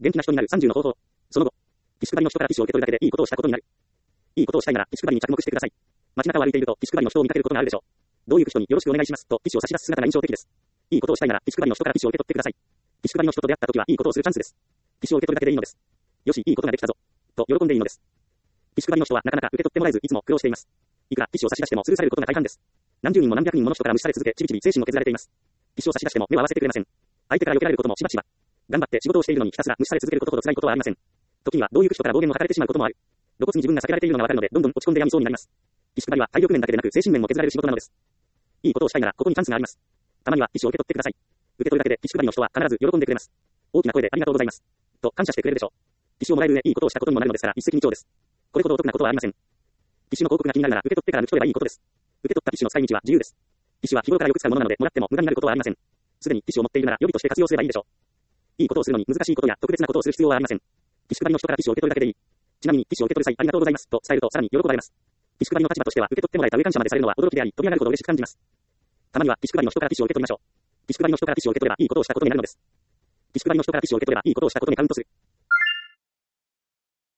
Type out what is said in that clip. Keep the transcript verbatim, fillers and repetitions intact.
元気な人になるさんじゅうの方法。その後、ティッシュ配りの人からティッシュを受け取るだけでいいことをしたことになる。いいことをしたいならティッシュ配りに着目してください。街中を歩いているとティッシュ配りの人を見かけることがあるでしょう。どういう人によろしくお願いしますとティッシュを差し出す姿が印象的です。いいことをしたいならティッシュ配りの人からティッシュを受け取ってください。ティッシュ配りの人と出会った時はいいことをするチャンスです。ティッシュを受け取るだけでいいのです。よし、いいことができたぞ。と喜んでいいのです。ティッシュ配りの人はなかなか受け取ってもらえずいつも苦労しています。いくらティッシュを差し出してもスルーされることが大半です。何十人も何百人もの人から無視され続け、ちびちび精神を削られています。ティッシュを差し出しても目を合わせてくれません。相手から避けられることもしばしば。頑張って仕事をしているのにひたすら無視され続けることほど辛いことはありません。時にはどういう人から暴言を吐かれてしまうこともある。露骨に自分が避けられているのがわかるのでどんどん落ち込んで病みそうになります。ティッシュ配りは体力面だけでなく精神面も削られる仕事なのです。いいことをしたいならここにチャンスがあります。たまにはティッシュを受け取ってください。受け取るだけでティッシュ配りの人は必ず喜んでくれます。大きな声でありがとうございます。と感謝してくれるでしょう。ティッシュをもらえる上いいことをしたことにもなるのですから一石二鳥です。これほどお得なことはありません。ティッシュの広告が気になるなら受け取ってから抜き取ればいいことです。受け取ったティッシュの使い道は自由です。ティッシュは日頃からよく使うものなのでもらっても無駄になることはありません。すでにティッシュを持っているなら予備として活用すればいいでしょう。いいことをするのに難しいことや特別なことをする必要はありません。ティッシュ配りの人からティッシュを受け取るだけでいい。ちなみにティッシュを受け取る際ありがとうございますと伝えるとさらに喜ばれます。ティッシュ配りの立場としては受け取ってもらえた上感謝までされるのは驚きであり飛び上がるほど嬉しく感じます。たまにはティッシュ配りの人からティッシュを受け取りましょう。ティッシュ配りの人からティッシュを受け取ればいいことをしたことになるのです。ティッシュ配りの人からティッシュを受け取ればいいことをしたことにカウントする。